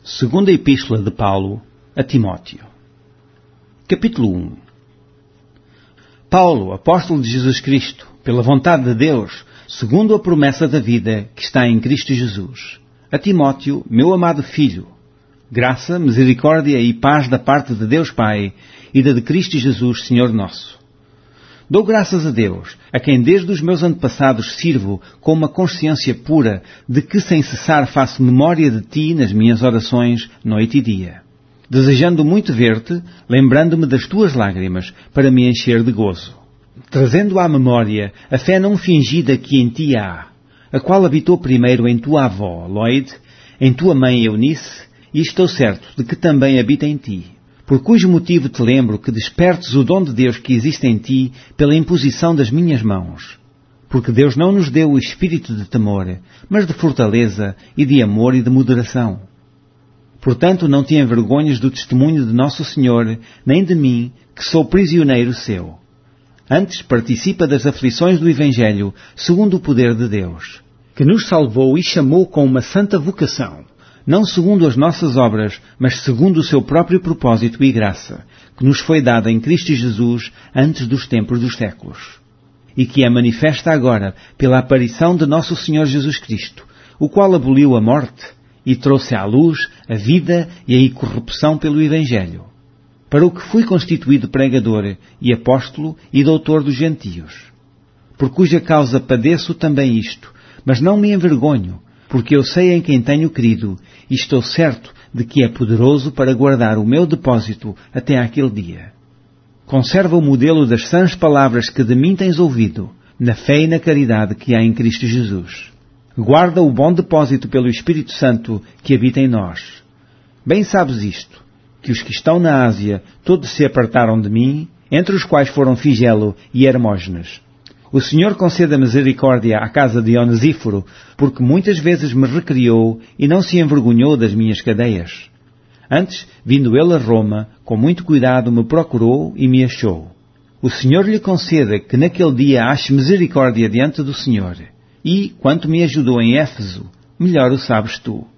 Segunda Epístola de Paulo a Timóteo. Capítulo 1. Paulo, apóstolo de Jesus Cristo, pela vontade de Deus, segundo a promessa da vida que está em Cristo Jesus. A Timóteo, meu amado filho, graça, misericórdia e paz da parte de Deus Pai e da de Cristo Jesus, Senhor nosso. Dou graças a Deus, a quem desde os meus antepassados sirvo com uma consciência pura de que sem cessar faço memória de ti nas minhas orações, noite e dia, desejando muito ver-te, lembrando-me das tuas lágrimas, para me encher de gozo, trazendo à memória a fé não fingida que em ti há, a qual habitou primeiro em tua avó, Loide, em tua mãe Eunice, e estou certo de que também habita em ti. Por cujo motivo te lembro que despertes o dom de Deus que existe em ti pela imposição das minhas mãos. Porque Deus não nos deu o espírito de temor, mas de fortaleza e de amor e de moderação. Portanto, não te envergonhes do testemunho de nosso Senhor, nem de mim, que sou prisioneiro seu. Antes participa das aflições do Evangelho, segundo o poder de Deus, que nos salvou e chamou com uma santa vocação, não segundo as nossas obras, mas segundo o seu próprio propósito e graça, que nos foi dada em Cristo Jesus antes dos tempos dos séculos, e que é manifesta agora pela aparição de nosso Senhor Jesus Cristo, o qual aboliu a morte e trouxe à luz a vida e a incorrupção pelo Evangelho, para o que fui constituído pregador e apóstolo e doutor dos gentios, por cuja causa padeço também isto, mas não me envergonho, porque eu sei em quem tenho crido, e estou certo de que é poderoso para guardar o meu depósito até àquele dia. Conserva o modelo das sãs palavras que de mim tens ouvido, na fé e na caridade que há em Cristo Jesus. Guarda o bom depósito pelo Espírito Santo que habita em nós. Bem sabes isto, que os que estão na Ásia todos se apartaram de mim, entre os quais foram Figelo e Hermógenes. O Senhor conceda misericórdia à casa de Onesíforo, porque muitas vezes me recriou e não se envergonhou das minhas cadeias. Antes, vindo ele a Roma, com muito cuidado me procurou e me achou. O Senhor lhe conceda que naquele dia ache misericórdia diante do Senhor. E, quanto me ajudou em Éfeso, melhor o sabes tu.